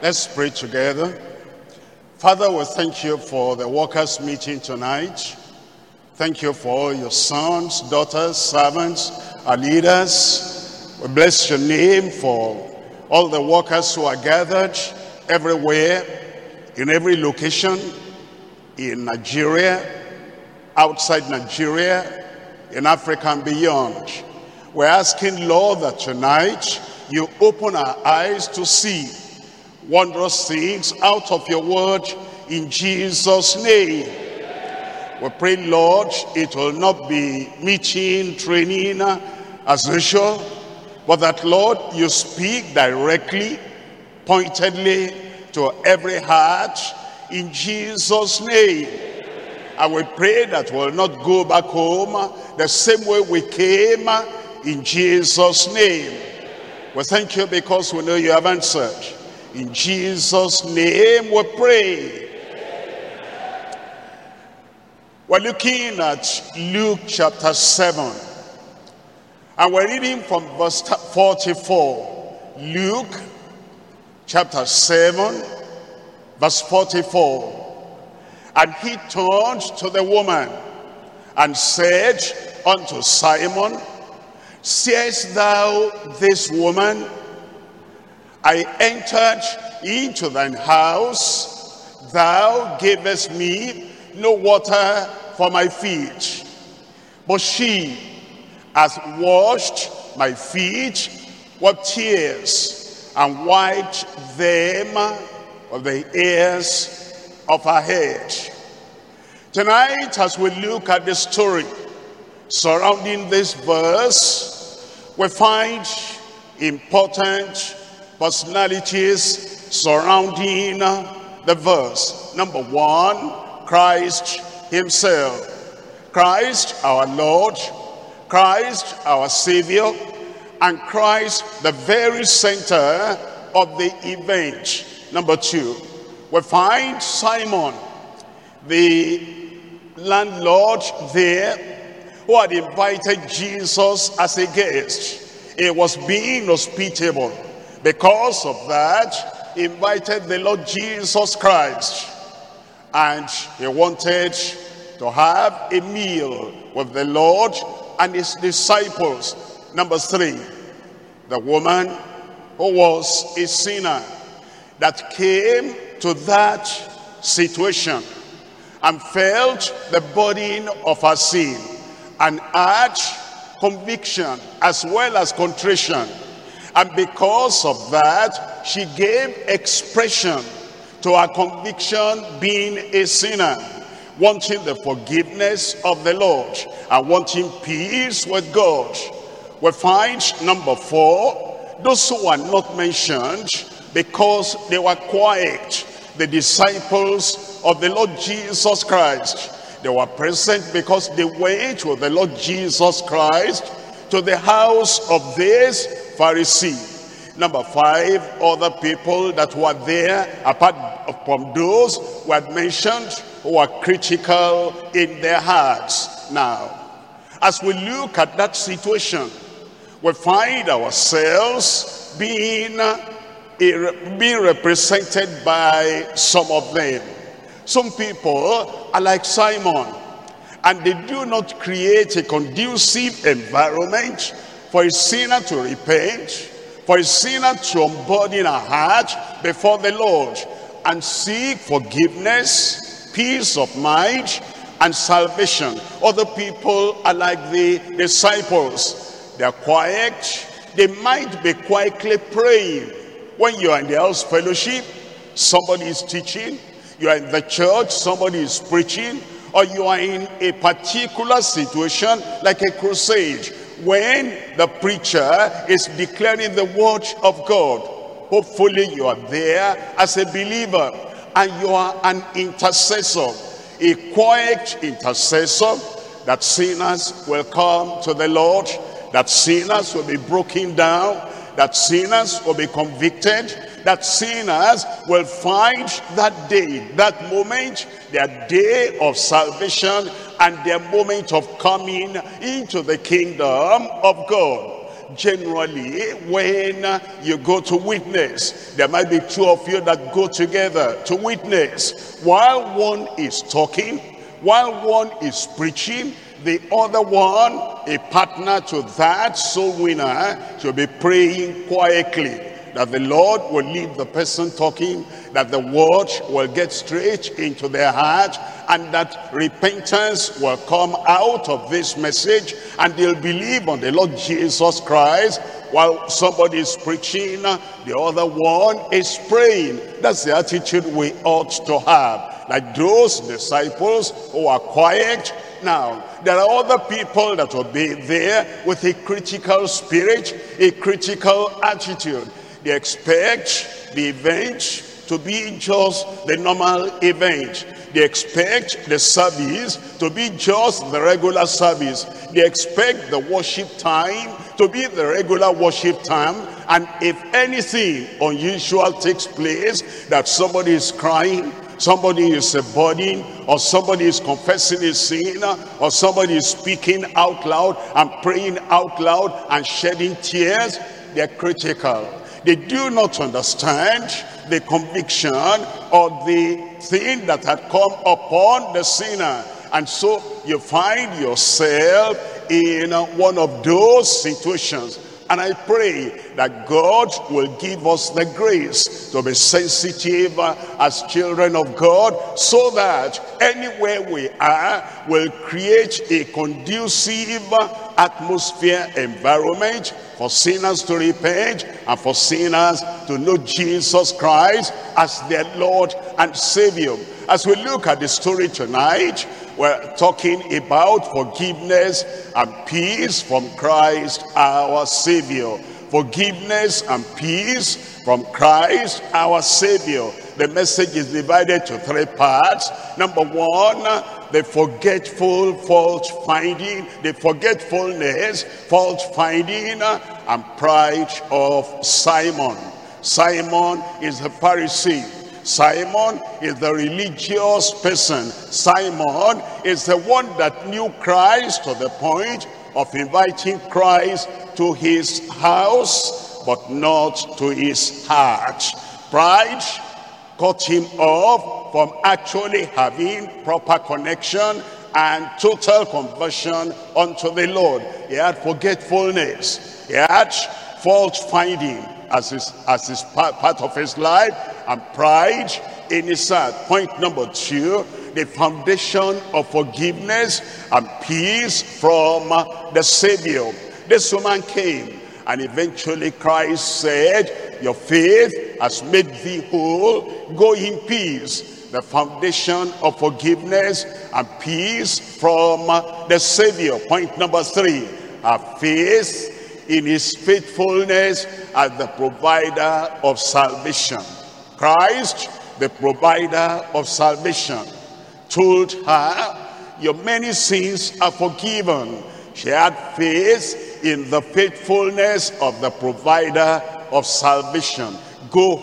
Let's pray together. Father, we thank you for the workers' meeting tonight. Thank you for all your sons, daughters, servants, our leaders. We bless your name for all the workers who are gathered everywhere, in every location, in Nigeria, outside Nigeria, in Africa and beyond. We're asking, Lord, that tonight you open our eyes to see wondrous things out of your word in Jesus' name. We pray, Lord, it will not be meeting, training as usual, but that, Lord, you speak directly, pointedly to every heart in Jesus' name. And we pray that we'll not go back home the same way we came in Jesus' name. We thank you because we know you have answered. In Jesus' name we pray. We're looking at Luke chapter 7. And we're reading from verse 44. Luke chapter 7, verse 44. And he turned to the woman and said unto Simon, Seest thou this woman? I entered into thine house, thou gavest me no water for my feet, but she hath washed my feet with tears, and wiped them of the hairs of her head. Tonight, as we look at the story surrounding this verse, we find important personalities surrounding the verse. Number one, Christ himself. Christ our Lord, Christ our Savior, and Christ the very center of the event. Number two, we find Simon, the landlord there, who had invited Jesus as a guest. He was being hospitable. Because of that, he invited the Lord Jesus Christ, and he wanted to have a meal with the Lord and his disciples. Number three, the woman who was a sinner that came to that situation and felt the burden of her sin and had conviction as well as contrition. And because of that, she gave expression to her conviction, being a sinner, wanting the forgiveness of the Lord and wanting peace with God. We find number four, those who are not mentioned because they were quiet, the disciples of the Lord Jesus Christ. They were present because they went with the Lord Jesus Christ to the house of this Pharisee. Number five, other people that were there, apart from those who had mentioned, who were critical in their hearts. Now, as we look at that situation, we find ourselves being represented by some of them. Some people are like Simon, and they do not create a conducive environment for a sinner to repent, for a sinner to unburden her heart before the Lord and seek forgiveness, peace of mind, and salvation. Other people are like the disciples. They are quiet. They might be quietly praying. When you are in the house fellowship, somebody is teaching. You are in the church, somebody is preaching. Or you are in a particular situation like a crusade, when the preacher is declaring the word of God. Hopefully you are there as a believer and you are an intercessor, a quiet intercessor, that sinners will come to the Lord, that sinners will be broken down, that sinners will be convicted, that sinners will find that day, that moment, their day of salvation and their moment of coming into the kingdom of God. Generally, when you go to witness, there might be two of you that go together to witness. While one is talking, while one is preaching, the other one, a partner to that soul winner, should be praying quietly, that the Lord will leave the person talking, that the word will get straight into their heart, and that repentance will come out of this message, and they'll believe on the Lord Jesus Christ. While somebody is preaching, the other one is praying. That's the attitude we ought to have, like those disciples who are quiet. Now, there are other people that will be there with a critical spirit, a critical attitude. They expect the event to be just the normal event. They expect the service to be just the regular service. They expect the worship time to be the regular worship time. And if anything unusual takes place, that somebody is crying, somebody is a burden, or somebody is confessing his sin, or somebody is speaking out loud and praying out loud and shedding tears, they're critical. They do not understand the conviction or the thing that had come upon the sinner. And so you find yourself in one of those situations. And I pray that God will give us the grace to be sensitive as children of God, so that anywhere we are will create a conducive atmosphere, environment for sinners to repent and for sinners to know Jesus Christ as their Lord and Savior. As we look at the story tonight, we're talking about forgiveness and peace from Christ our Savior. Forgiveness and peace from Christ our Savior. The message is divided to three parts. Number one, the forgetful fault finding, the forgetfulness, fault finding, and pride of Simon. Simon is the Pharisee. Simon is the religious person. Simon is the one that knew Christ to the point of inviting Christ to his house, but not to his heart. Pride cut him off from actually having proper connection and total conversion unto the Lord. He had forgetfulness. He had fault finding as his part of his life, and pride in his heart. Point number two, the foundation of forgiveness and peace from the Savior. This woman came, and eventually Christ said, your faith has made thee whole, go in peace. The foundation of forgiveness and peace from the Savior. Point number three, our faith in his faithfulness as the provider of salvation. Christ, the provider of salvation, told her, your many sins are forgiven. She had faith in the faithfulness of the provider of salvation. Go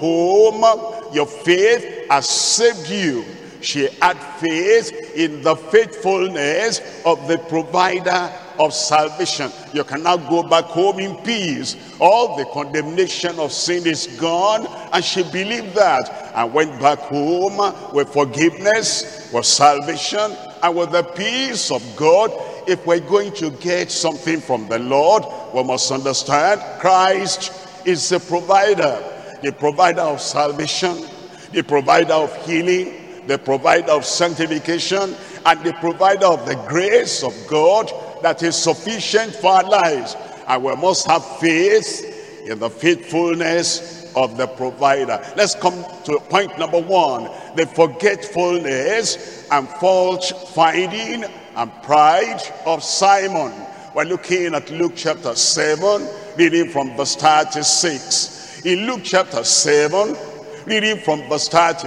home, your faith has saved you. She had faith in the faithfulness of the provider of salvation. You can now go back home in peace. All the condemnation of sin is gone, and she believed that and went back home with forgiveness, with salvation, and with the peace of God. If we're going to get something from the Lord, we must understand Christ is the provider of salvation, the provider of healing, the provider of sanctification, and the provider of the grace of God that is sufficient for our lives. And we must have faith in the faithfulness of the provider. Let's come to point number one, the forgetfulness and fault finding and pride of Simon. We're looking at Luke chapter 7, reading from verse 36. In Luke chapter 7, reading from verse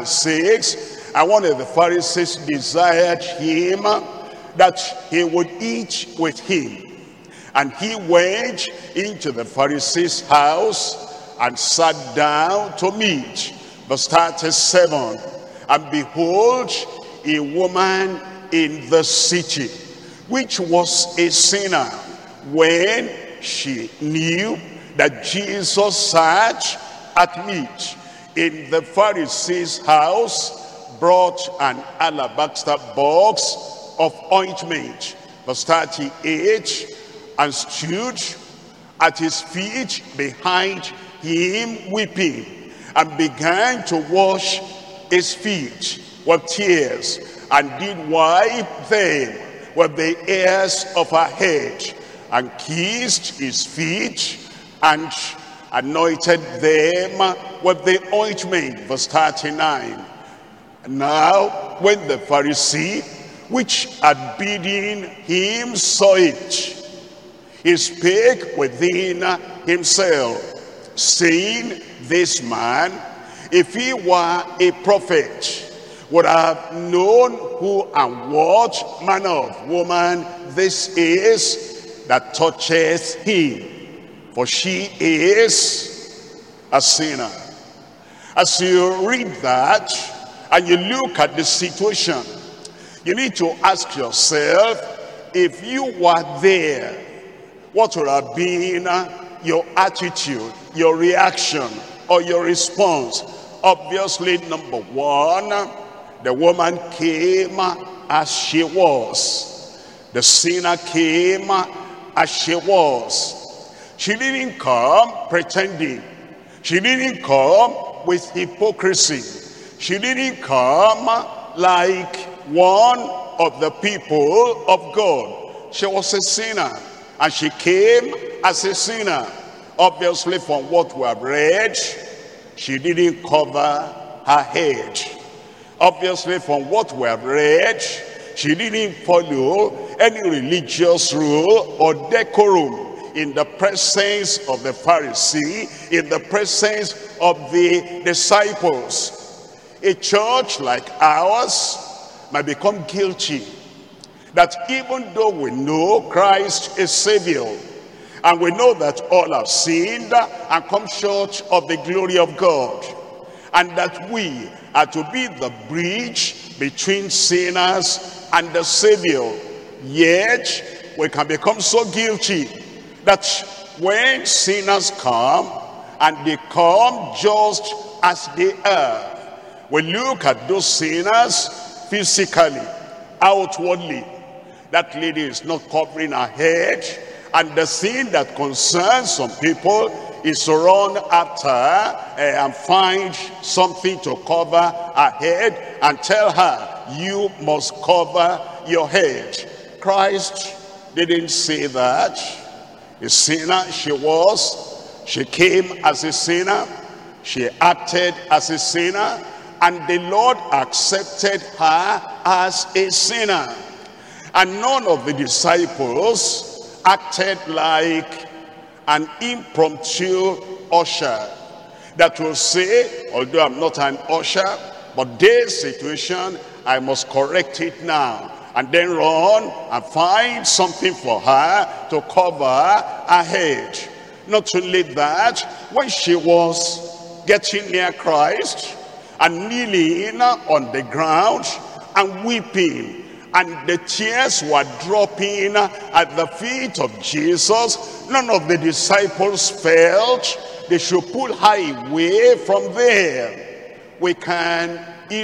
36, and one of the Pharisees desired him that he would eat with him. And he went into the Pharisee's house and sat down to meat. Verse 37, and behold, a woman in the city, which was a sinner, when she knew that Jesus sat at meat in the Pharisee's house, brought an alabaster box of ointment, verse 38, and stood at his feet behind him weeping, and began to wash his feet with tears, and did wipe them with the hairs of her head, and kissed his feet, and anointed them with the ointment. Verse 39. Now when the Pharisee which had bidden him saw it, he spake within himself, saying, this man, if he were a prophet, would have known who and what manner of woman this is that toucheth him, for she is a sinner. As you read that and you look at the situation, you need to ask yourself, if you were there, what would have been your attitude, your reaction, or your response? Obviously, number one, the woman came as she was. The sinner came as she was. She didn't come pretending. She didn't come with hypocrisy. She didn't come like one of the people of God. She was a sinner, and she came as a sinner. Obviously, from what we have read, she didn't cover her head. Obviously, from what we have read, she didn't follow any religious rule or decorum in the presence of the Pharisee, in the presence of the disciples. A church like ours might become guilty that even though we know Christ is Savior, and we know that all have sinned and come short of the glory of God, and that we are to be the bridge between sinners and the Savior, yet we can become so guilty that when sinners come, and they come just as they are, we look at those sinners physically, outwardly. That lady is not covering her head, and the thing that concerns some people is to run after her and find something to cover her head and tell her, you must cover your head. Christ didn't say that. A sinner she was. She came as a sinner. She acted as a sinner. And the Lord accepted her as a sinner. And none of the disciples acted like an impromptu usher that will say, although I'm not an usher, but this situation, I must correct it now. And then run and find something for her to cover her head. Not only that, when she was getting near Christ and kneeling on the ground and weeping, and the tears were dropping at the feet of Jesus, none of the disciples felt they should pull her away from there. We can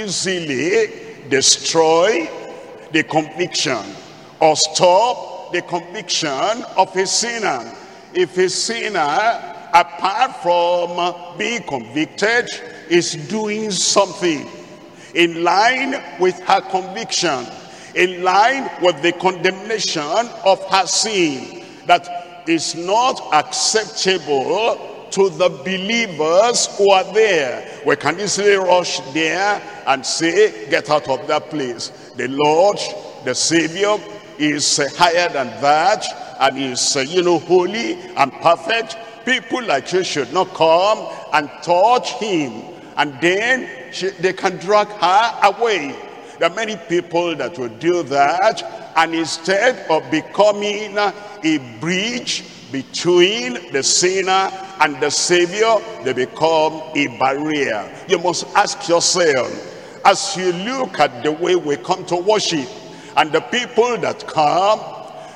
easily destroy the conviction or stop the conviction of a sinner. If a sinner, apart from being convicted, is doing something in line with her conviction, in line with the condemnation of her sin, that is not acceptable to the believers who are there, we can easily rush there and say, get out of that place. The Lord, the Savior, is higher than that, and is holy and perfect. People like you should not come and touch him, and then they can drag her away. There are many people that will do that, and instead of becoming a bridge between the sinner and the Savior, they become a barrier. You must ask yourself, as you look at the way we come to worship, and the people that come,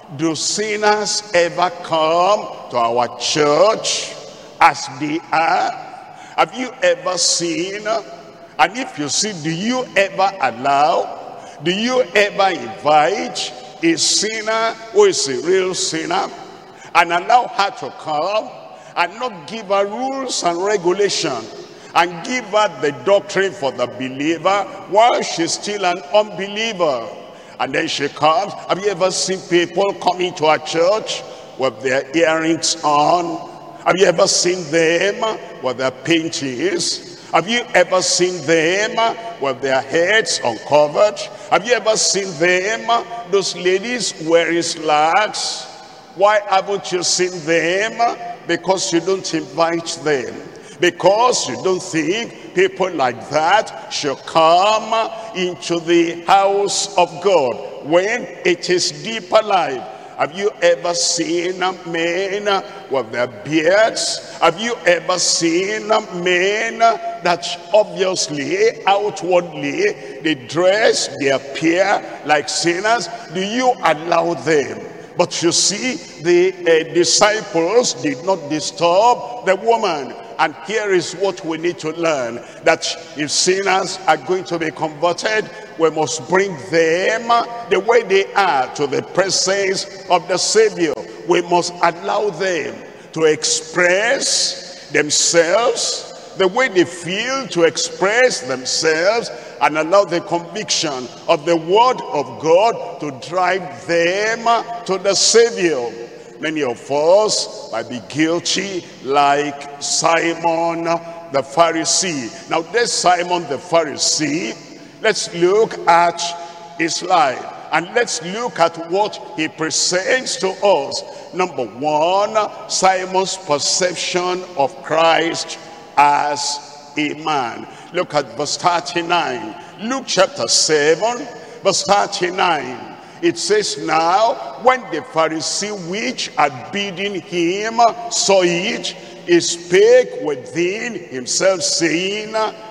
Do sinners ever come to our church as they are? Have you ever seen? And if you see, do you ever allow? Do you ever invite a sinner who is a real sinner and allow her to come and not give her rules and regulation and give her the doctrine for the believer while she's still an unbeliever? And then she comes. Have you ever seen people coming to our church with their earrings on? Have you ever seen them with their paintings? Have you ever seen them with their heads uncovered? Have you ever seen them, those ladies wearing slacks? Why haven't you seen them? Because you don't invite them. Because you don't think people like that should come into the house of God when it is deeper life. Have you ever seen men with their beards? Have you ever seen men that obviously, outwardly, they dress, they appear like sinners? Do you allow them? But you see, the disciples did not disturb the woman. And here is what we need to learn, that if sinners are going to be converted, we must bring them the way they are to the presence of the Savior. We must allow them to express themselves the way they feel, to express themselves, and allow the conviction of the Word of God to drive them to the Savior. Many of us might be guilty like Simon the Pharisee. Now this Simon the Pharisee, let's look at his life and let's look at what he presents to us. Number one, Simon's perception of Christ as a man. Look at verse 39. Luke chapter 7, verse 39. It says, now, when the Pharisee which had bidden him saw it, he spake within himself, saying,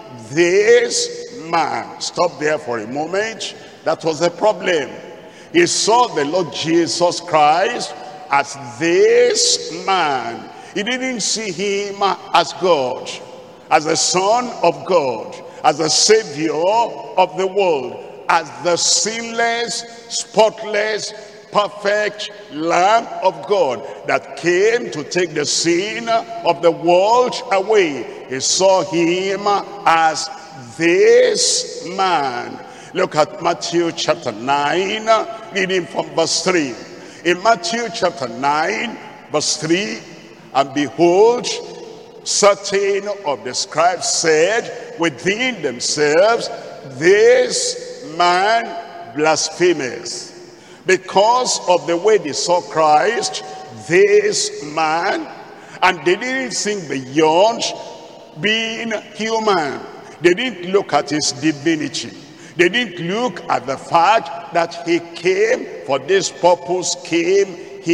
this man. Stop there for a moment. That was the problem. He saw the Lord Jesus Christ as this man. He didn't see him as God, as the Son of God, as the Savior of the world, as the sinless, spotless, perfect Lamb of God that came to take the sin of the world away. He saw him as this man. Look at Matthew chapter 9, reading from verse 3. In Matthew chapter 9, verse 3, and behold, certain of the scribes said within themselves, this man blasphemous. Because of the way they saw Christ, this man, and they didn't think beyond being human. They didn't look at his divinity. They didn't look at the fact that he came for this purpose, he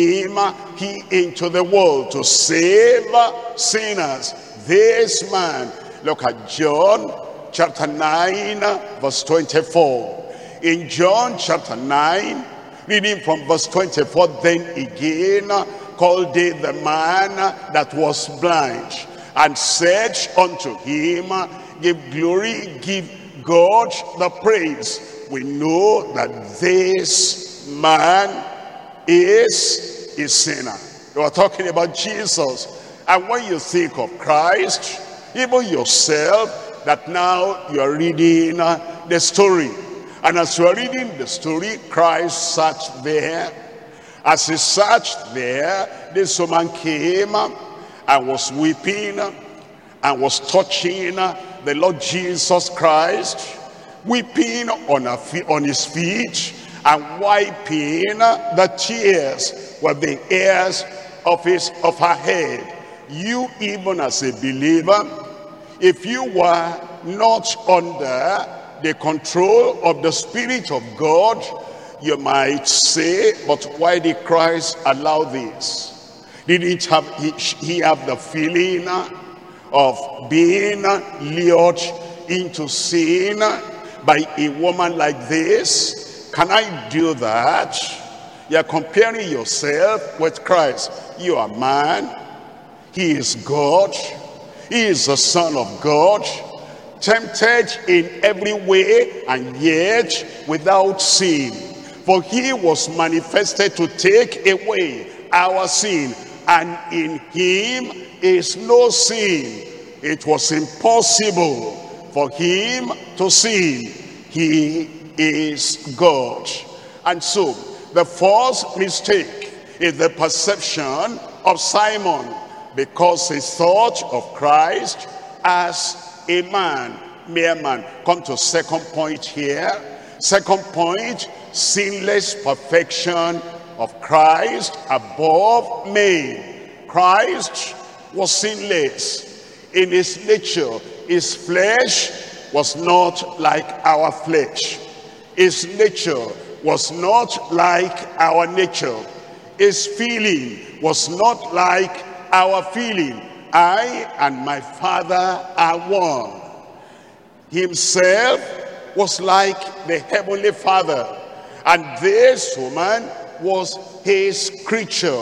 into the world to save sinners. This man. Look at John chapter 9, verse 24. In John chapter 9, reading from verse 24, then again called they the man that was blind, and said unto him, give glory, give God the praise. We know that this man is a sinner. We are talking about Jesus. And when you think of Christ, even yourself, that now you are reading the story. And as you are reading the story, Christ sat there. As he sat there, this woman came and was weeping and was touching the Lord Jesus Christ, weeping on his feet and wiping the tears with the hairs of her head. You, even as a believer, if you were not under the control of the Spirit of God, you might say, but why did Christ allow this? Didn't he have the feeling of being lured into sin by a woman like this? Can I do that? You are comparing yourself with Christ. You are man. He is God. He is the Son of God, tempted in every way and yet without sin. For he was manifested to take away our sin, and in him is no sin. It was impossible for him to sin. He is God. And so, the first mistake is the perception of Simon, because he thought of Christ as a man, mere man. Come to second point here. Second point, sinless perfection of Christ above men. Christ was sinless in his nature. His flesh was not like our flesh. His nature was not like our nature. His feeling was not like our feeling. I and my Father are one. Himself was like the Heavenly Father, and this woman was his creature.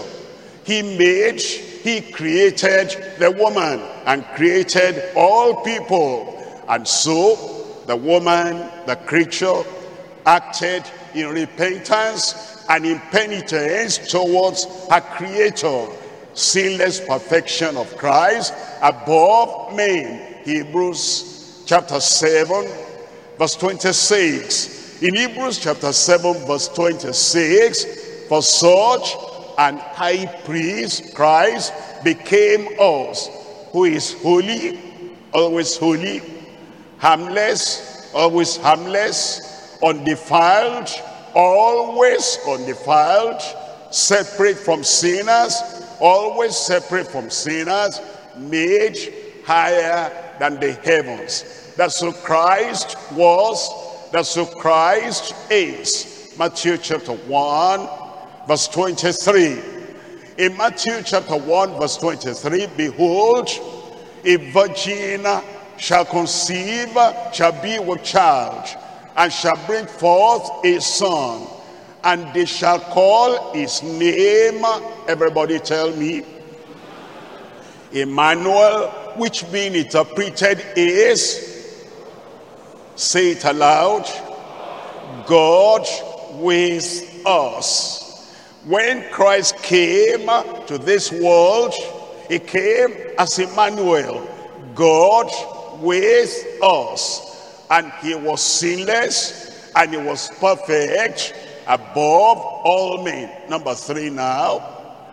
He created the woman and created all people. And so the woman, the creature, acted in repentance and in penitence towards her creator. Sinless perfection of Christ above men. Hebrews chapter 7 verse 26. In Hebrews chapter 7 verse 26, for such an high priest Christ became us, who is holy, always holy, harmless, always harmless, undefiled, always undefiled, separate from sinners, always separate from sinners, made higher than the heavens. That's who Christ was. That's who Christ is. Matthew chapter 1 verse 23. In Matthew chapter 1 verse 23, behold, a virgin shall conceive, shall be with child, and shall bring forth a son, and they shall call his name, everybody tell me, Emmanuel, which being interpreted is, say it aloud, God with us. When Christ came to this world, he came as Emmanuel, God with us. And he was sinless and he was perfect above all men. Number 3 now.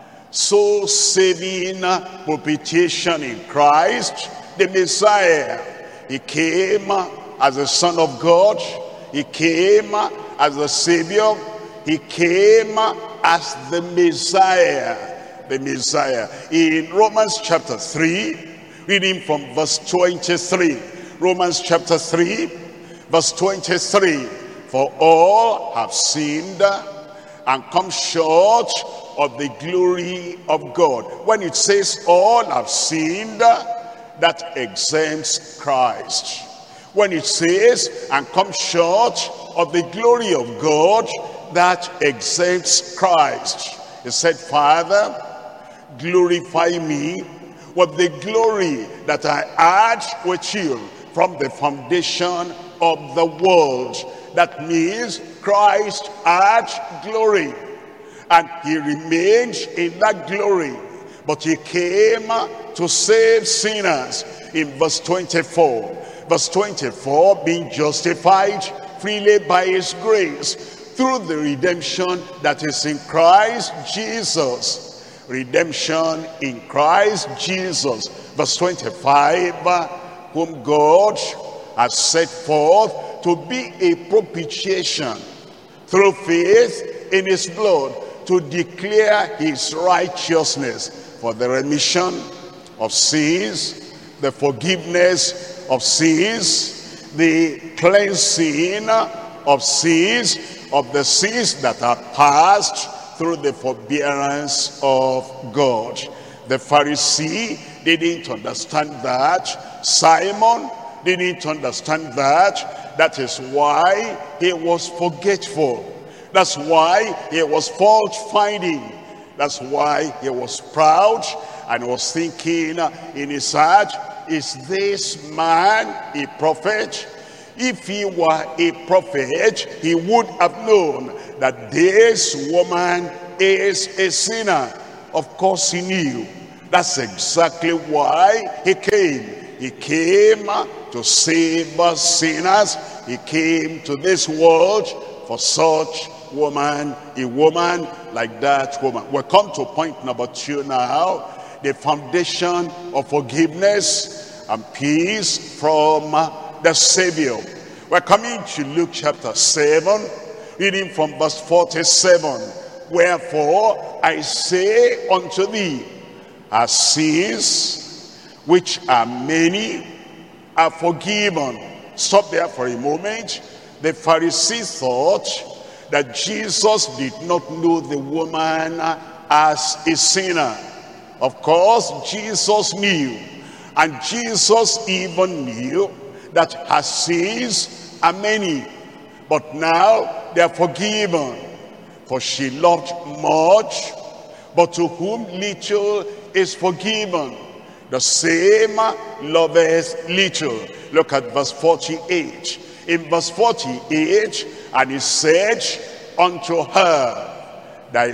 So saving propitiation in Christ, the Messiah. He came as the Son of God. He came as the Savior. He came as the Messiah. The Messiah. In Romans chapter 3, reading from verse 23. Romans chapter 3, verse 23. For all have sinned and come short of the glory of God. When it says all have sinned, that exempts Christ. When it says and come short of the glory of God, that exempts Christ. He said, Father, glorify me with the glory that I had with you from the foundation of the world. That means Christ had glory, and he remained in that glory, but he came to save sinners. In verse 24, verse 24, being justified freely by his grace through the redemption that is in Christ Jesus. Redemption in Christ Jesus. Verse 25, whom God has set forth to be a propitiation through faith in his blood, to declare his righteousness for the remission of sins, the forgiveness of sins, the cleansing of sins, of the sins that are past through the forbearance of God. The Pharisee didn't understand that. Simon didn't understand that. That is why he was forgetful. That's why he was fault finding. That's why he was proud and was thinking in his heart, is this man a prophet? If he were a prophet, he would have known that this woman is a sinner. Of course he knew. That's exactly why he came. He came to save us sinners. He came to this world for such woman, a woman like that woman. We'll come to point number 2 now. The foundation of forgiveness and peace from the Savior. We're coming to Luke chapter 7, reading from verse 47. Wherefore I say unto thee, our sins, which are many, are forgiven. Stop there for a moment. The Pharisees thought that Jesus did not know the woman as a sinner. Of course, Jesus knew. And Jesus even knew that her sins are many. But now they are forgiven. For she loved much, but to whom little is forgiven, the same loveth little. Look at verse 48. In verse 48, and he said unto her, thy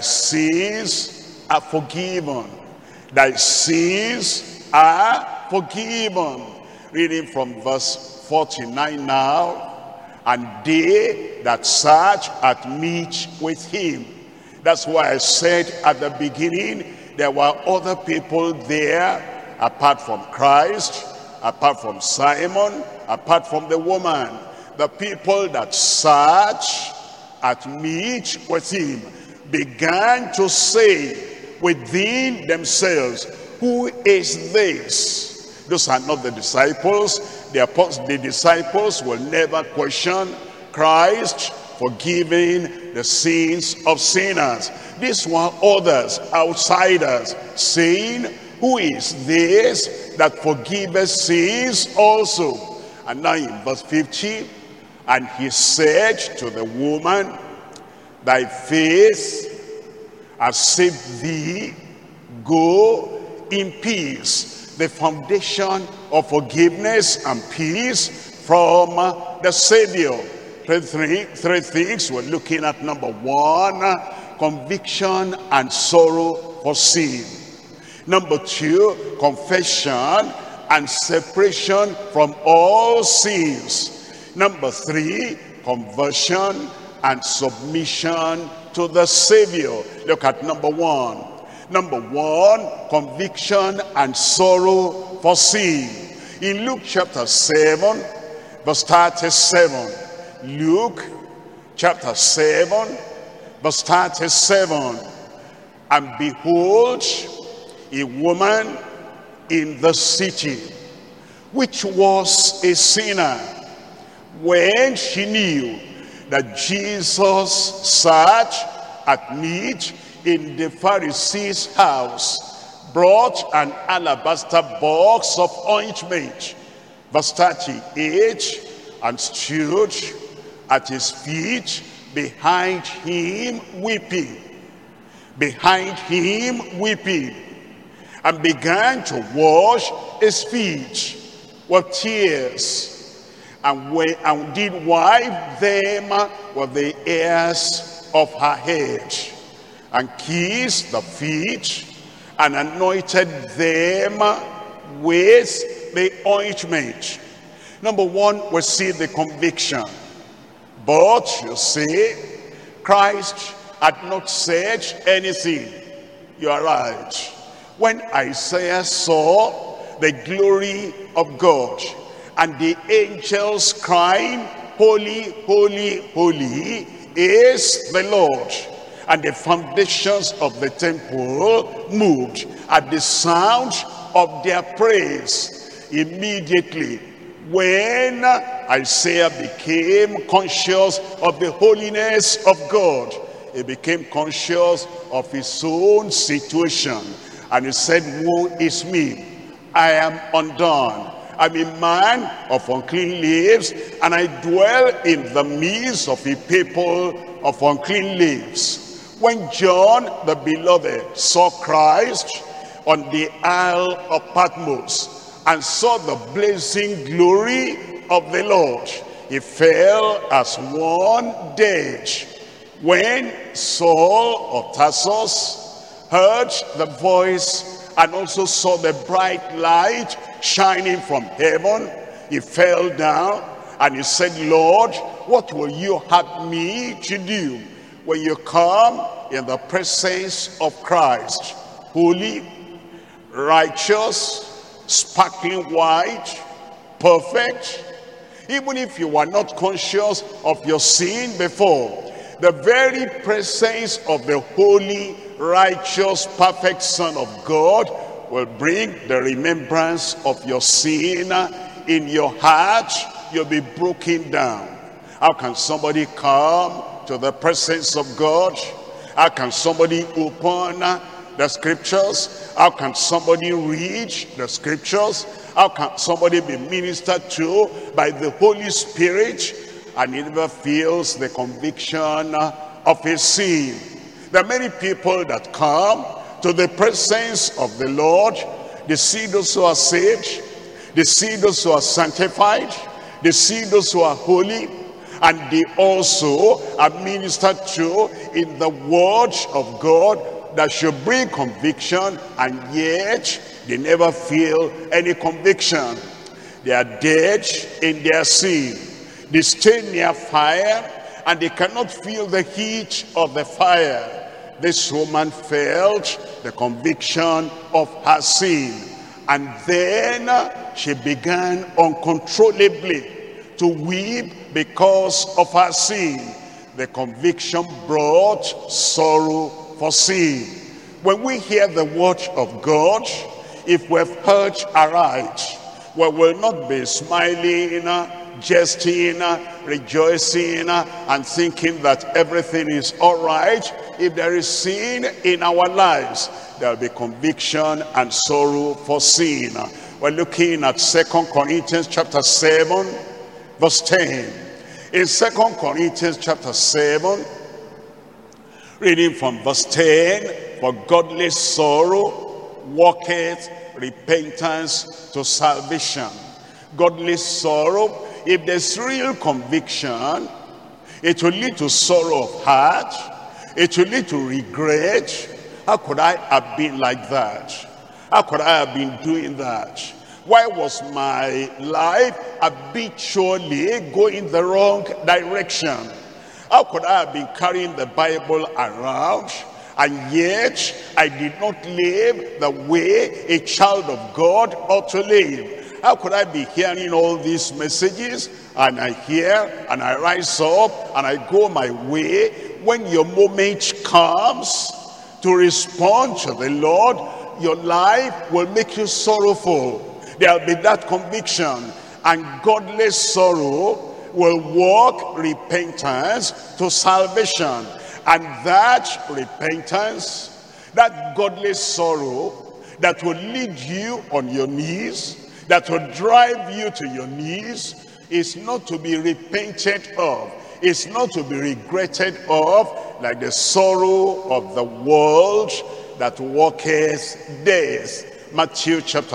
sins are forgiven. Thy sins are forgiven. Reading from verse 49 now. And they that sat at meat with him. That's why I said at the beginning, there were other people there apart from Christ, apart from Simon, apart from the woman. The people that sat at meat with him began to say within themselves, who is this? Those are not the disciples. The disciples will never question Christ forgiving the sins of sinners. These were others, outsiders, saying, who is this that forgiveth sins also? And now in verse 50, and he said to the woman, thy faith has saved thee, go in peace. The foundation of forgiveness and peace from the Savior. Three things we're looking at. Number 1, conviction and sorrow for sin. Number 2, confession and separation from all sins. Number 3, conversion and submission to the Savior. Look at number 1. Number 1, conviction and sorrow for sin. In Luke chapter 7, verse 37. Luke chapter 7, verse 37. And behold, a woman in the city, which was a sinner, when she knew that Jesus sat at meat in the Pharisee's house, brought an alabaster box of ointment. Verse 38, and stood at his feet behind him weeping. Behind him weeping. And began to wash his feet with tears. And did wipe them with the hairs of her head. And kissed the feet, and anointed them with the ointment. Number 1, we see the conviction. But you see, Christ had not said anything. You are right. When Isaiah saw the glory of God, and the angels crying, holy, holy, holy is the Lord, and the foundations of the temple moved at the sound of their praise. Immediately, when Isaiah became conscious of the holiness of God, he became conscious of his own situation. And he said, woe is me, I am undone. I'm a man of unclean lips, and I dwell in the midst of a people of unclean lips. When John the beloved saw Christ on the Isle of Patmos and saw the blazing glory of the Lord, he fell as one dead. When Saul of Tarsus heard the voice and also saw the bright light shining from heaven, he fell down and he said, Lord, what will you have me to do? When you come in the presence of Christ, holy, righteous, sparkling white, perfect, even if you were not conscious of your sin before, the very presence of the holy, righteous, perfect Son of God will bring the remembrance of your sin in your heart. You'll be broken down. How can somebody come to the presence of God? How can somebody open the scriptures? How can somebody read the scriptures? How can somebody be ministered to by the Holy Spirit and he never feels the conviction of his sin? There are many people that come to the presence of the Lord. They see those who are saved, they see those who are sanctified, they see those who are holy, and they also are ministered to in the word of God that should bring conviction, and yet they never feel any conviction. They are dead in their sin. They stay near fire and they cannot feel the heat of the fire. This woman felt the conviction of her sin, and then she began uncontrollably to weep because of her sin. The conviction brought sorrow for sin. When we hear the word of God, if we've heard aright, we will not be smiling, jesting, rejoicing, and thinking that everything is all right. If there is sin in our lives, there will be conviction and sorrow for sin. We're looking at 2 Corinthians chapter 7, verse 10. In 2 Corinthians chapter 7, reading from verse 10, for godly sorrow worketh repentance to salvation. Godly sorrow, if there's real conviction, it will lead to sorrow of heart. It will lead to regret. How could I have been like that? How could I have been doing that? Why was my life habitually going the wrong direction? How could I have been carrying the Bible around, and yet I did not live the way a child of God ought to live? How could I be hearing all these messages, and I hear, and I rise up, and I go my way? When your moment comes to respond to the Lord, your life will make you sorrowful. There will be that conviction, and godly sorrow will work repentance to salvation. And that repentance, that godly sorrow that will lead you on your knees, that will drive you to your knees, is not to be repented of. It's not to be regretted of, like the sorrow of the world that worketh death. Matthew chapter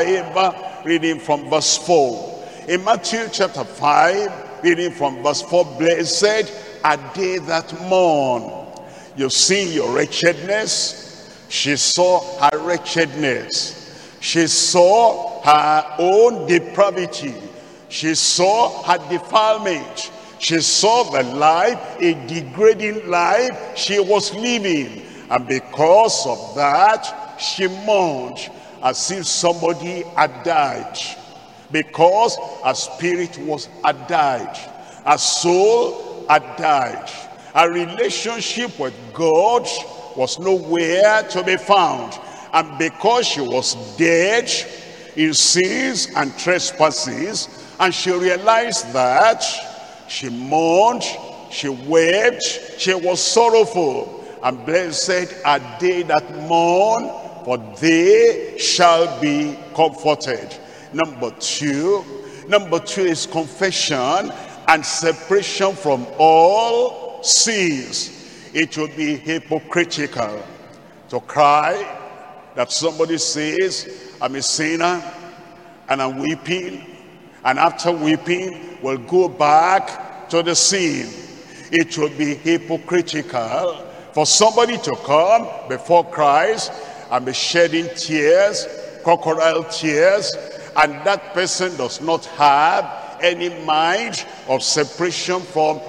5, reading from verse 4. In Matthew chapter 5, reading from verse 4, blessed are they that mourn. You've seen your wretchedness. She saw her wretchedness. She saw her own depravity. She saw her defilement. She saw the life, a degrading life she was living. And because of that, she mourned as if somebody had died. Because her spirit had died. Her soul had died. Her relationship with God was nowhere to be found. And because she was dead in sins and trespasses, and she realized that, she mourned, she wept, she was sorrowful. And blessed are they that mourn, for they shall be comforted. Number two is confession and separation from all sins. It would be hypocritical to cry that somebody says, I'm a sinner and I'm weeping, and after weeping will go back to the sin. It would be hypocritical for somebody to come before Christ and be shedding tears, crocodile tears, and that person does not have any mind of separation from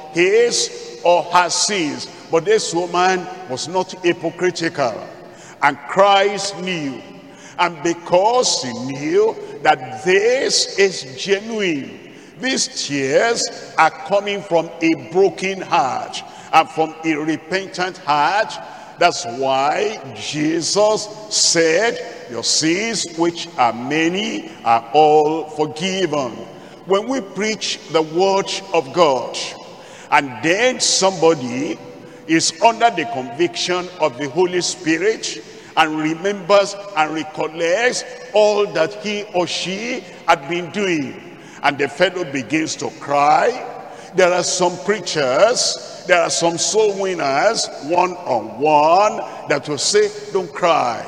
his or her sins. But this woman was not hypocritical, and Christ knew. And because he knew that this is genuine, these tears are coming from a broken heart and from a repentant heart, that's why Jesus said, your sins, which are many, are all forgiven. When we preach the word of God, and then somebody is under the conviction of the Holy Spirit and remembers and recollects all that he or she had been doing, and the fellow begins to cry, there are some preachers, there are some soul winners, one-on-one, that will say, don't cry.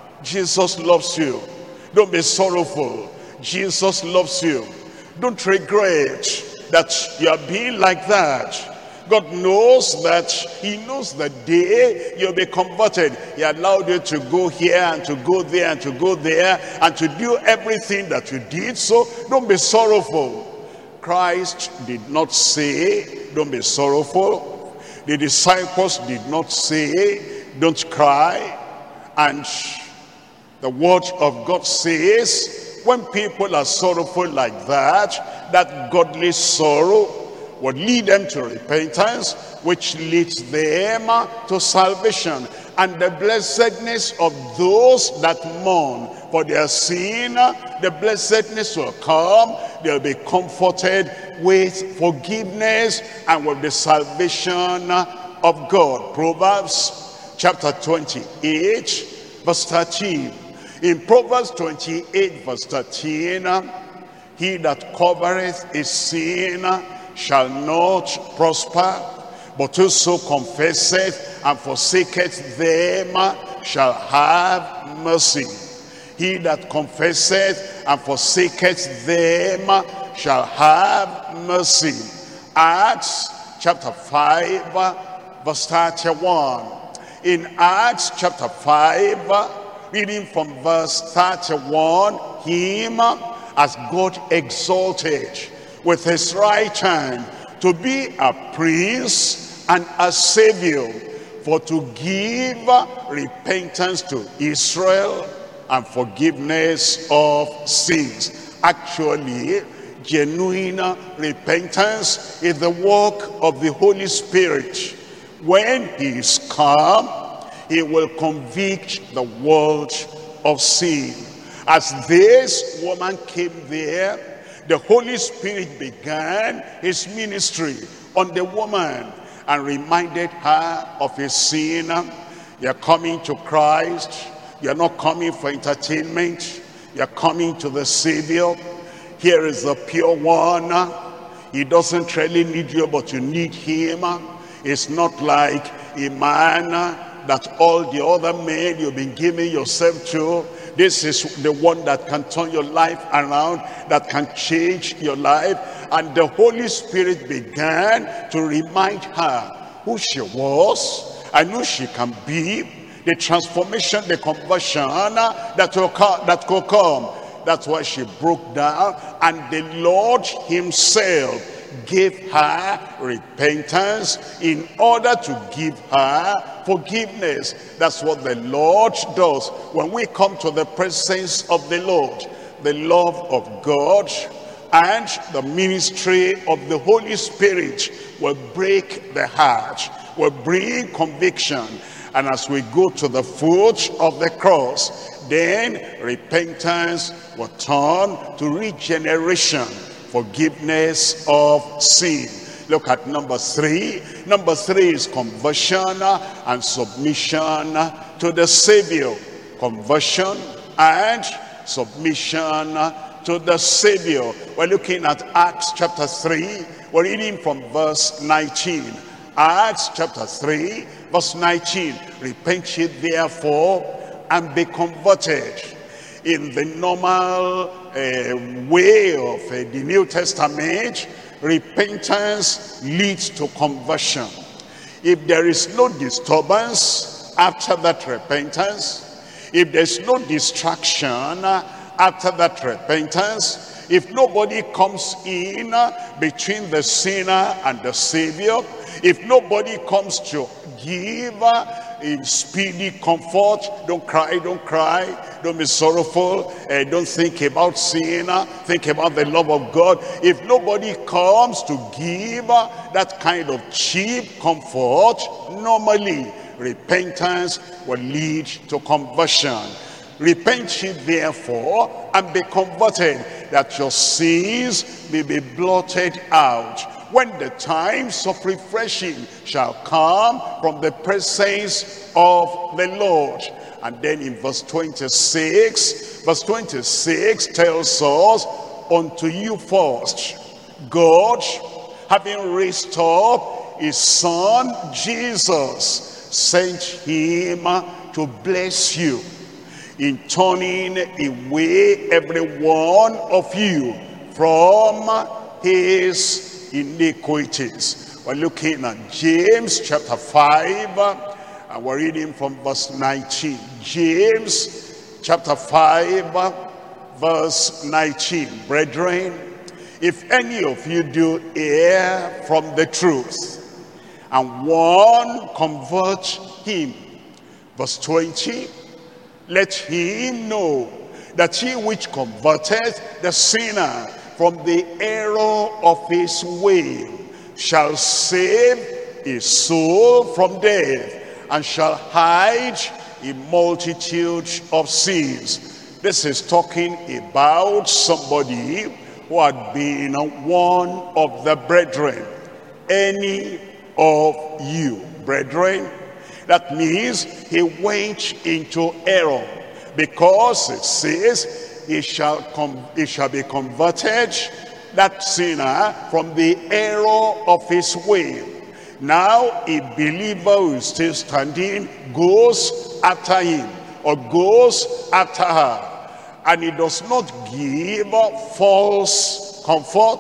Jesus loves you. Don't be sorrowful. Jesus loves you. Don't regret that you are being like that. God knows that he knows the day you'll be converted. He allowed you to go here and to go there and to go there and to do everything that you did. So don't be sorrowful. Christ did not say, don't be sorrowful. The disciples did not say, don't cry. And the word of God says, when people are sorrowful like that, that godly sorrow would lead them to repentance, which leads them to salvation. And the blessedness of those that mourn for their sin, the blessedness will come. They'll be comforted with forgiveness and with the salvation of God. Proverbs chapter 28, verse 13. In Proverbs 28, verse 13, he that covereth his sin shall not prosper, but whoso confesseth and forsaketh them shall have mercy. He that confesseth and forsaketh them shall have mercy. Acts chapter 5, verse 31. In Acts chapter 5, reading from verse 31, him as God exalted with his right hand to be a prince and a savior, for to give repentance to Israel and forgiveness of sins. Actually, genuine repentance is the work of the Holy Spirit. When he is come, he will convict the world of sin. As this woman came there, the Holy Spirit began his ministry on the woman and reminded her of his sin. You're coming to Christ. You're not coming for entertainment. You're coming to the Savior. Here is the pure one. He doesn't really need you, but you need him. It's not like a man that all the other men you've been giving yourself to. This is the one that can turn your life around, that can change your life. And the Holy Spirit began to remind her who she was and who she can be, the transformation, the conversion that could come. That's why she broke down, and the Lord himself gave her repentance in order to give her forgiveness. That's what the Lord does. When we come to the presence of the Lord, the love of God and the ministry of the Holy Spirit will break the heart, will bring conviction. And as we go to the foot of the cross, then repentance will turn to regeneration, forgiveness of sin. Look at number 3. Number 3 is conversion and submission to the Savior. Conversion and submission to the Savior. We're looking at Acts chapter 3. We're reading from verse 19. Acts chapter 3, verse 19. Repent ye therefore and be converted. In the normal way of the New Testament, repentance leads to conversion. If there is no disturbance after that repentance, if there's no distraction after that repentance, if nobody comes in between the sinner and the Savior, if nobody comes to give in speedy comfort, don't cry, don't be sorrowful, don't think about sin, think about the love of God. If nobody comes to give that kind of cheap comfort, normally repentance will lead to conversion. Repent ye therefore and be converted, that your sins may be blotted out, when the times of refreshing shall come from the presence of the Lord. And then in verse 26 tells us, unto you first, God, having raised up his Son Jesus, sent him to bless you, in turning away every one of you from his iniquities. We're looking at James chapter 5, and we're reading from verse 19. James chapter 5, verse 19. Brethren, if any of you do err from the truth, and one convert him, verse 20, let him know that he which converteth the sinner from the error of his way shall save his soul from death, and shall hide a multitude of sins. This is talking about somebody who had been one of the brethren. Any of you brethren, that means he went into error, because it says he shall be converted, that sinner, from the error of his way. Now a believer who is still standing goes after him, or goes after her, and he does not give false comfort,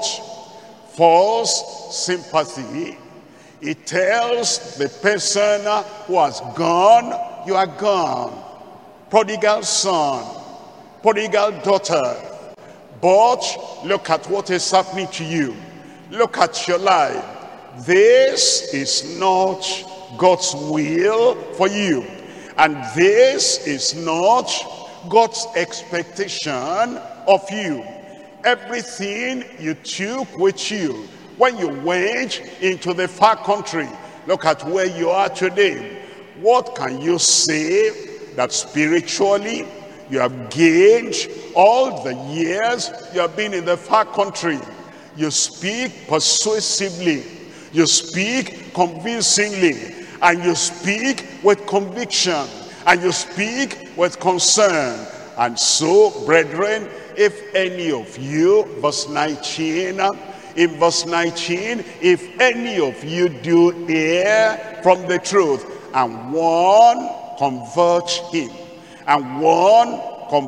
false sympathy. He tells the person who has gone, you are gone. Prodigal son, prodigal daughter, but look at what is happening to you. Look at your life. This is not God's will for you, and this is not God's expectation of you. Everything you took with you when you went into the far country, look at where you are today. What can you say that spiritually you have gained all the years you have been in the far country? You speak persuasively, you speak convincingly, and you speak with conviction, and you speak with concern. And so, brethren, if any of you, verse 19, in verse 19, if any of you do err from the truth, and one convert him, and one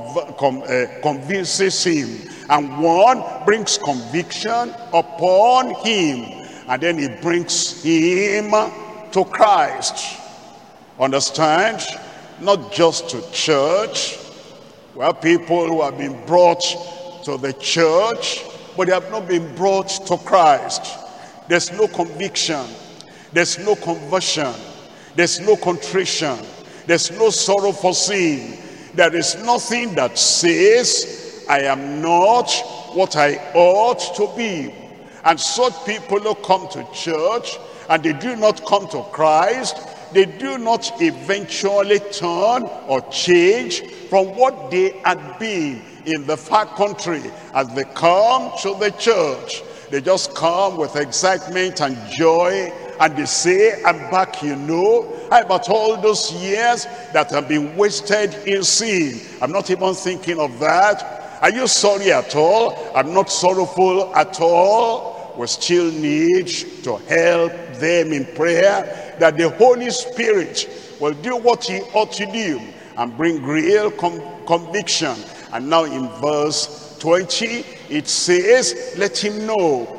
convinces him, and one brings conviction upon him, and then he brings him to Christ. Understand? Not just to church. We have people who have been brought to the church, but they have not been brought to Christ. There's no conviction, there's no conversion, there's no contrition, there's no sorrow for sin. There is nothing that says, I am not what I ought to be. And such people who come to church and they do not come to Christ, they do not eventually turn or change from what they had been in the far country. As they come to the church, they just come with excitement and joy, and they say, I'm back, you know. How about all those years that have been wasted in sin? I'm not even thinking of that. Are you sorry at all? I'm not sorrowful at all. we still need to help them in prayer, that the Holy Spirit will do what he ought to do and bring real conviction. And now in verse 20, it says, let him know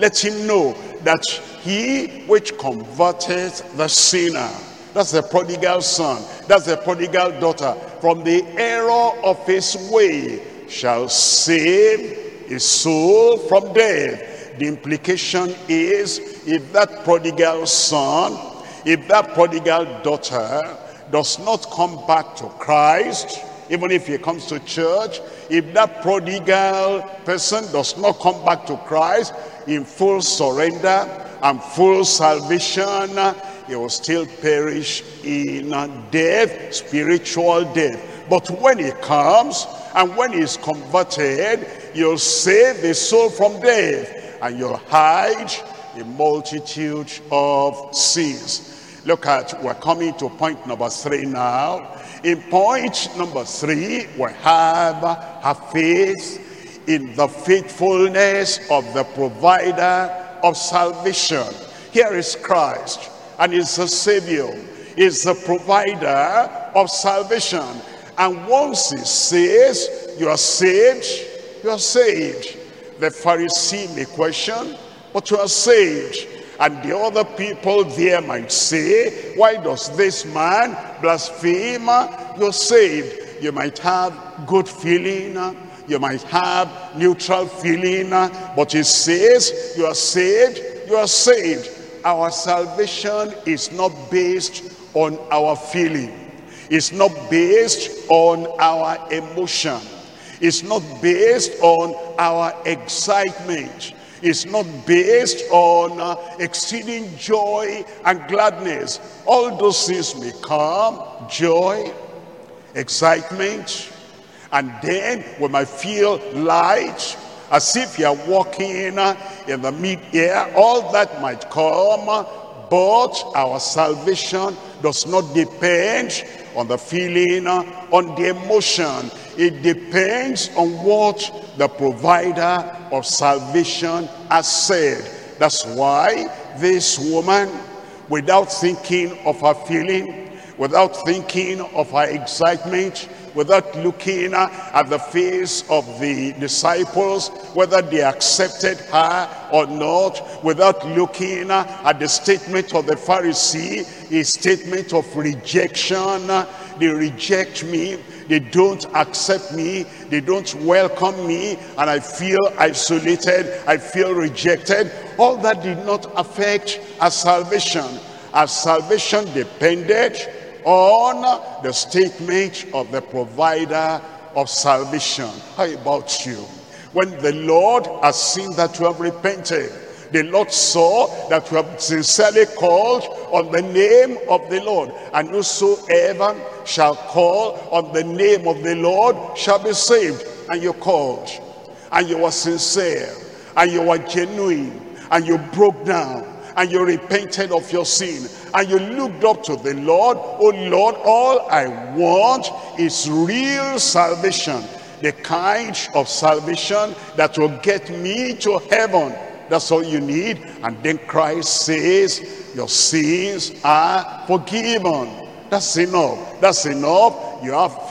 that he which converted the sinner, that's the prodigal son, that's the prodigal daughter, from the error of his way, shall save his soul from death. The implication is, if that prodigal son, if that prodigal daughter does not come back to Christ, even if he comes to church, if that prodigal person does not come back to Christ in full surrender and full salvation, he will still perish in death, spiritual death. But when he comes and when he is converted, you'll save the soul from death and you'll hide a multitude of sins. Look at, we're coming to point number 3 now. In point number 3, we have faith in the faithfulness of the provider of salvation. Here is Christ, and he's the Savior, he's the provider of salvation. And once he says, you are saved, you are saved. The Pharisee may question, but you are saved. And the other people there might say, why does this man blaspheme? You're saved. You might have good feeling, you might have neutral feeling, but it says, you are saved, you are saved. Our salvation is not based on our feeling. It's not based on our emotion. It's not based on our excitement. It's not based on exceeding joy and gladness. All those things may come, joy, excitement, and then we might feel light, as if you are walking in the mid-air. All that might come, but our salvation does not depend on the feeling, on the emotion. It depends on what the provider of salvation has said. That's why this woman, without thinking of her feeling, without thinking of her excitement, without looking at the face of the disciples, whether they accepted her or not, without looking at the statement of the Pharisee, a statement of rejection. They reject me, they don't accept me, they don't welcome me, and I feel isolated, I feel rejected. All that did not affect our salvation. Our salvation depended on the statement of the provider of salvation. How about you? When the Lord has seen that you have repented, the Lord saw that you have sincerely called on the name of the Lord, and whosoever shall call on the name of the Lord shall be saved. And you called, and you were sincere, and you were genuine, and you broke down, and you repented of your sin, and you looked up to the Lord. Oh Lord, all I want is real salvation, the kind of salvation that will get me to heaven. That's all you need. And then Christ says, your sins are forgiven. That's enough. That's enough. You have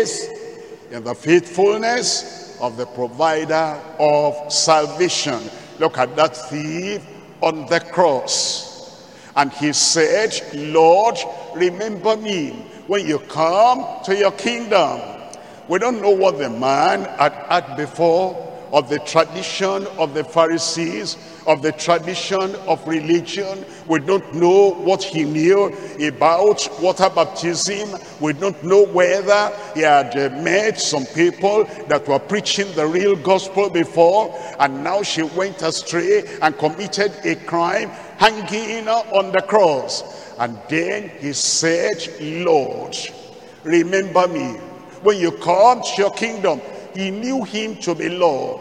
faith in the faithfulness of the provider of salvation. Look at that thief on the cross. And he said, Lord, remember me when you come to your kingdom. We don't know what the man had before, of the tradition of the Pharisees, of the tradition of religion. We don't know what he knew about water baptism. We don't know whether he had met some people that were preaching the real gospel before, and now she went astray and committed a crime, hanging on the cross. And then he said, Lord, remember me when you come to your kingdom. He knew him to be Lord.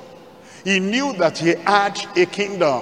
He knew that he had a kingdom.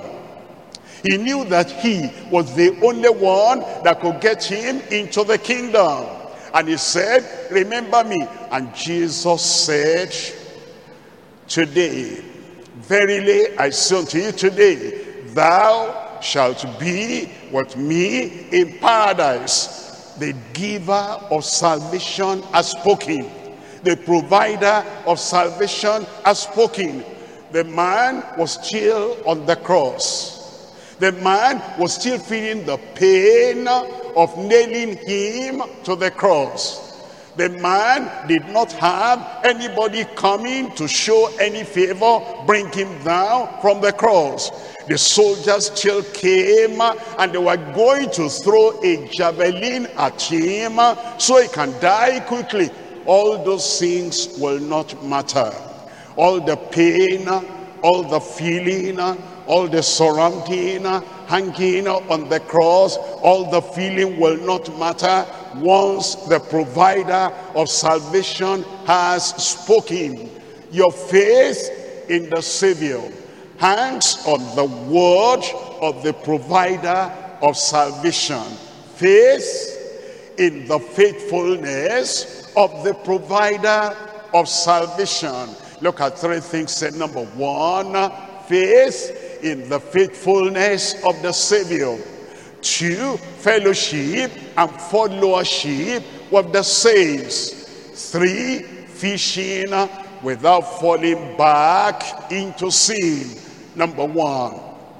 He knew that he was the only one that could get him into the kingdom. And he said, remember me. And Jesus said, today, Verily I say unto you today, thou shalt be with me in paradise. The giver of salvation has spoken. The provider of salvation has spoken. The man was still on the cross. The man was still feeling the pain of nailing him to the cross. The man did not have anybody coming to show any favor, bring him down from the cross. The soldiers still came and they were going to throw a javelin at him so he can die quickly. All those things will not matter. All the pain, all the feeling, all the surrounding, hanging on the cross, all the feeling will not matter once the provider of salvation has spoken. Your faith in the Savior hangs on the word of the provider of salvation. Faith in the faithfulness of the provider of salvation. Look at three things said. Number one, faith in the faithfulness of the Savior. 2, fellowship and followership with the saints. 3, fishing without falling back into sin. Number 1,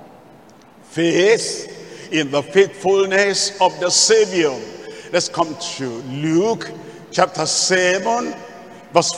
faith in the faithfulness of the Savior. Let's come to Luke chapter 7 verse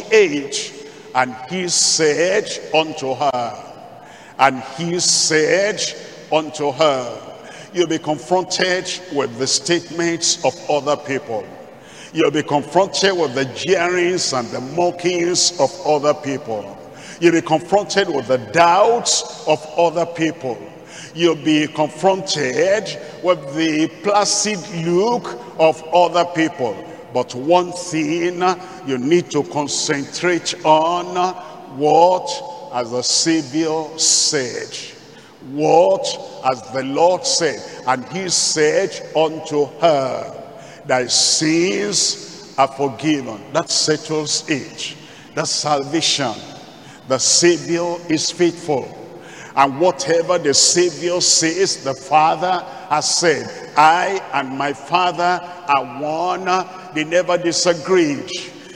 48. And he said unto her, and he said unto her. You'll be confronted with the statements of other people. You'll be confronted with the jeerings and the mockings of other people. You'll be confronted with the doubts of other people. You'll be confronted with the placid look of other people. But one thing you need to concentrate on, what has the Savior said? What has the Lord said? And he said unto her, thy sins are forgiven. That settles it. That's salvation. The Savior is faithful. And whatever the Savior says, the Father has said. I and my Father are one. They never disagreed.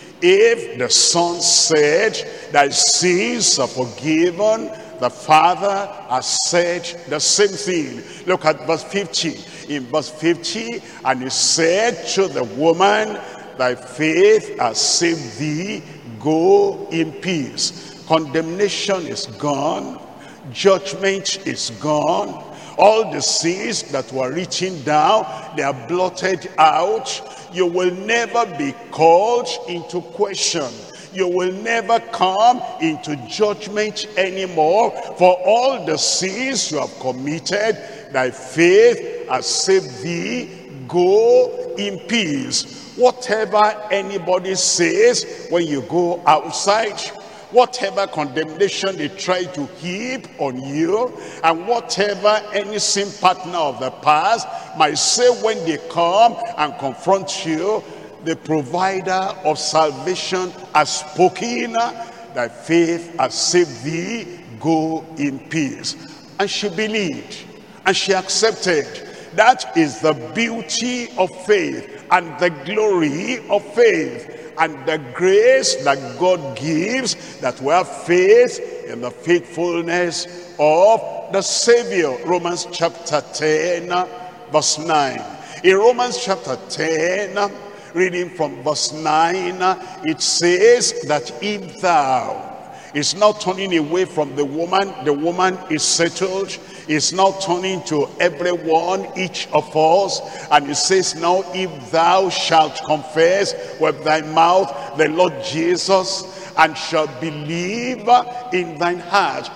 If the Son said, thy sins are forgiven, the Father has said the same thing. Look at verse 50. In verse 50, and he said to the woman, thy faith has saved thee, go in peace. Condemnation is gone. Judgment is gone. All the sins that were written down, they are blotted out. You will never be called into question. You will never come into judgment anymore for all the sins you have committed. Thy faith has saved thee. Go in peace. Whatever anybody says when you go outside, whatever condemnation they try to heap on you, and whatever any sin partner of the past might say when they come and confront you, the provider of salvation has spoken. Thy faith has saved thee, go in peace. And she believed, and she accepted. That is the beauty of faith and the glory of faith and the grace that God gives, that we have faith in the faithfulness of the Savior. Romans chapter 10 verse 9. In Romans chapter 10, reading from verse 9, it says that if thou, is not turning away from the woman is settled, is now turning to everyone, each of us, and it says now, if thou shalt confess with thy mouth the Lord Jesus, and shalt believe in thine heart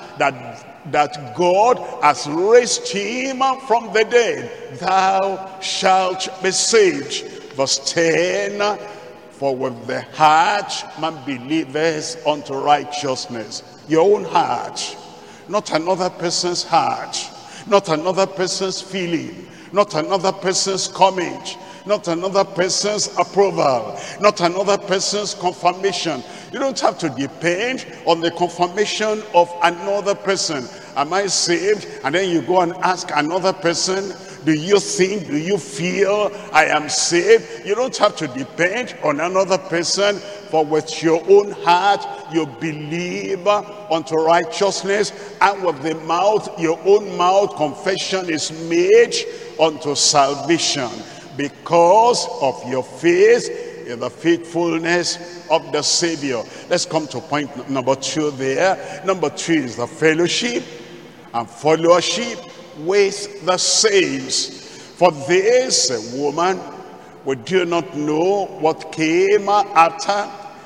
that God has raised him from the dead, thou shalt be saved. Verse 10, for with the heart man believeth unto righteousness. Your own heart, not another person's heart, not another person's feeling, not another person's comment, not another person's approval, not another person's confirmation. You don't have to depend on the confirmation of another person. Am I saved? And then you go and ask another person, do you think, do you feel I am saved? You don't have to depend on another person, for with your own heart you believe unto righteousness, and with the mouth, your own mouth, confession is made unto salvation, because of your faith in the faithfulness of the Savior. Let's come to point number 2 there. Number 2 is the fellowship and followership with the saints. For this woman, we do not know what came after,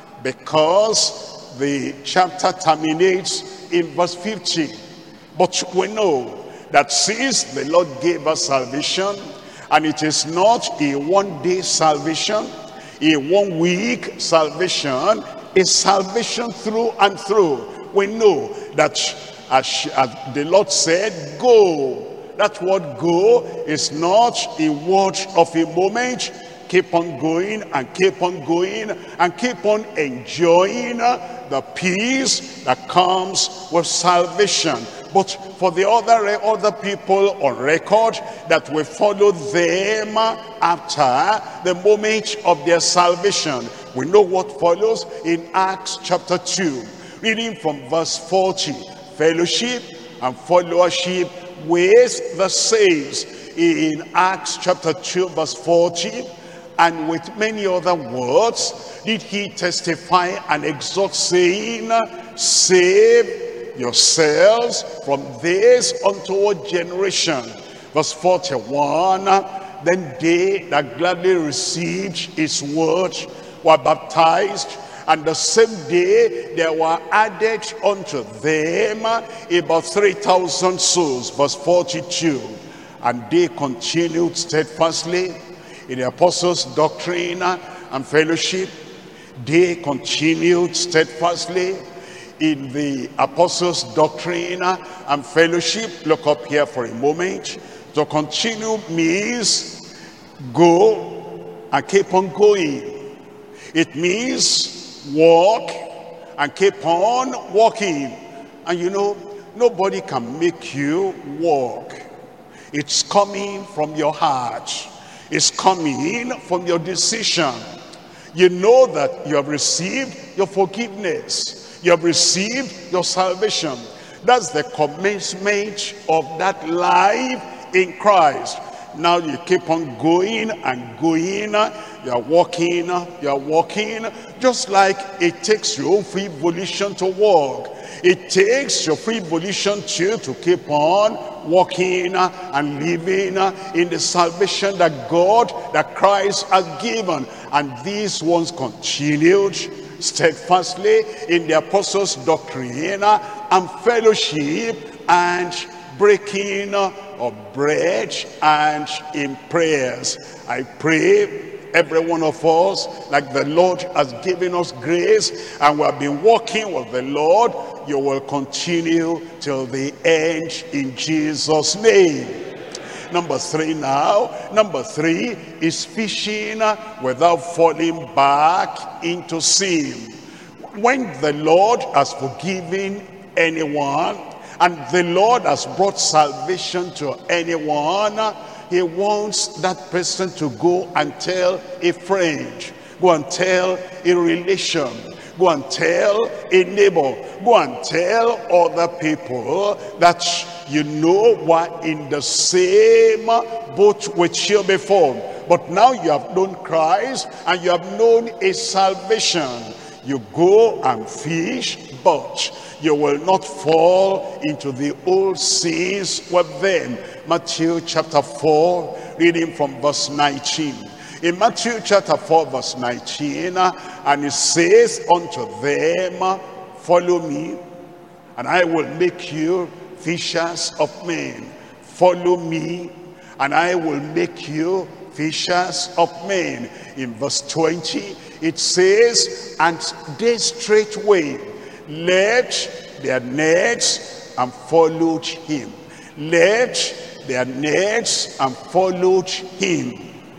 because the chapter terminates in verse 50. But we know that since the Lord gave us salvation, and it is not a one-day salvation, a one-week salvation, is salvation through and through. We know that as the Lord said, go. That word go is not a word of a moment. Keep on going and keep on going and keep on enjoying the peace that comes with salvation. But for the other people on record, that we follow them after the moment of their salvation, we know what follows in Acts chapter 2, reading from verse 40. Fellowship and followership with the saints. In Acts chapter 2 verse 40, and with many other words did he testify and exhort, saying, save yourselves from this untoward generation. Verse 41, then they that gladly received his word were baptized, and the same day there were added unto them about 3,000 souls. Verse 42, and they continued steadfastly in the apostles' doctrine and fellowship. They continued steadfastly in the apostles' doctrine and fellowship. Look up here for a moment. To continue means go and keep on going. It means walk and keep on walking. And you know, nobody can make you walk. It's coming from your heart. It's coming from your decision. You know that you have received your forgiveness. You have received your salvation. That's the commencement of that life in Christ. Now you keep on going and going. You are walking, just like it takes your free volition to walk. It takes your free volition too to keep on walking and living in the salvation that God, that Christ has given. And these ones continued steadfastly in the apostles' doctrine and fellowship and breaking of bread and in prayers. I pray every one of us, like the Lord has given us grace and we have been walking with the Lord, you will continue till the end in Jesus' name. Number 3 now. Number 3 is fishing without falling back into sin. When the Lord has forgiven anyone and the Lord has brought salvation to anyone, he wants that person to go and tell a friend, go and tell a relation, go and tell a neighbor, go and tell other people that you know were in the same boat with you before. But now you have known Christ and you have known his salvation. You go and fish, but you will not fall into the old sins with them. Matthew chapter 4, reading from verse 19. In Matthew chapter 4 verse 19, and it says unto them, follow me, and I will make you fishers of men. Follow me, and I will make you fishers of men. In verse 20, it says, and they straightway left their nets and followed him. Left their nets and followed him.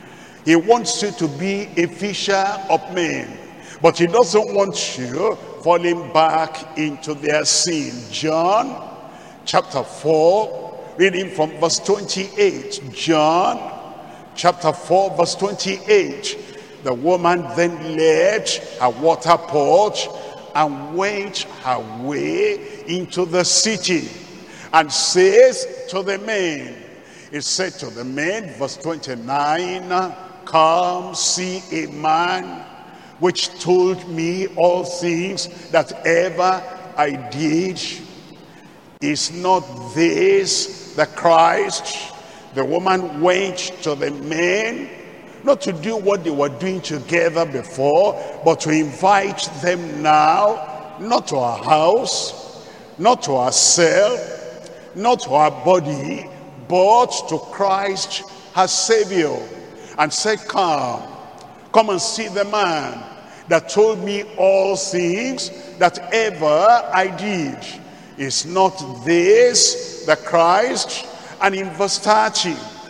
He wants you to be a fisher of men. But he doesn't want you falling back into their sin. John chapter 4, reading from verse 28. John chapter 4, verse 28. The woman then left her water pot and went her way into the city, and says to the men, he said to the men, verse 29, come see a man which told me all things that ever I did. Is not this the Christ? The woman went to the men, not to do what they were doing together before, but to invite them now, not to her house, not to herself, not to her body, but to Christ, her Savior, and said, come and see the man that told me all things that ever I did. Is not this the Christ? And in verse 30,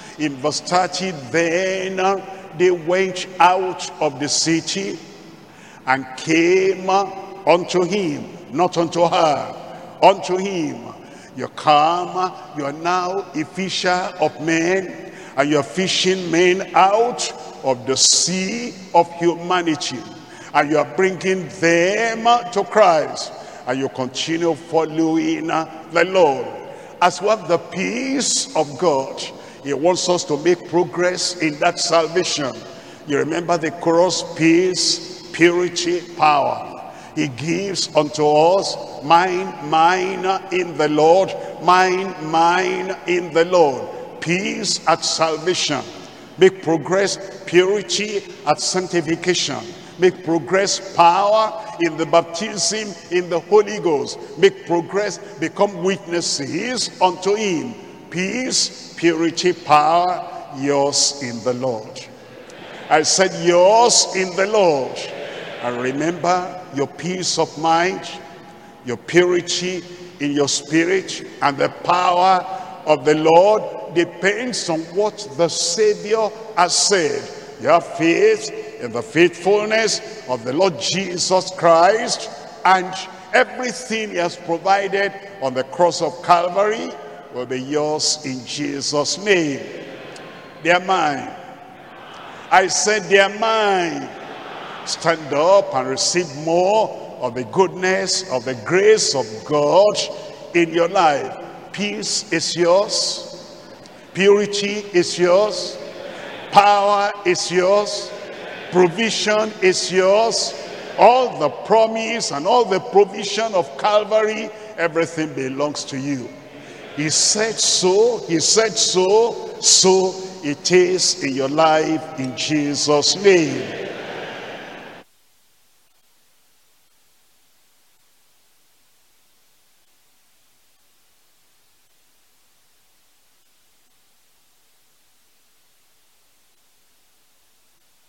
then they went out of the city and came unto him, not unto her, unto him. You come, you are now a fisher of men, and you are fishing men out of the sea of humanity, and you are bringing them to Christ, and you continue following the Lord. As we have the peace of God, he wants us to make progress in that salvation. You remember the chorus, peace, purity, power. He gives unto us, mine in the Lord, mine in the Lord. Peace at salvation. Make progress, purity at sanctification. Make progress, power in the baptism in the Holy Ghost. Make progress, become witnesses unto him. Peace, purity, power, yours in the Lord. I said yours in the Lord. And remember, your peace of mind, your purity in your spirit, and the power of the Lord depends on what the Savior has said. Your faith in the faithfulness of the Lord Jesus Christ, and everything he has provided on the cross of Calvary will be yours in Jesus' name. They are mine. I said they are mine. Stand up and receive more of the goodness, of the grace of God in your life. Peace is yours. Purity is yours. Power is yours. Provision is yours. All the promise and all the provision of Calvary, everything belongs to you. He said so, he said so, so it is in your life in Jesus' name.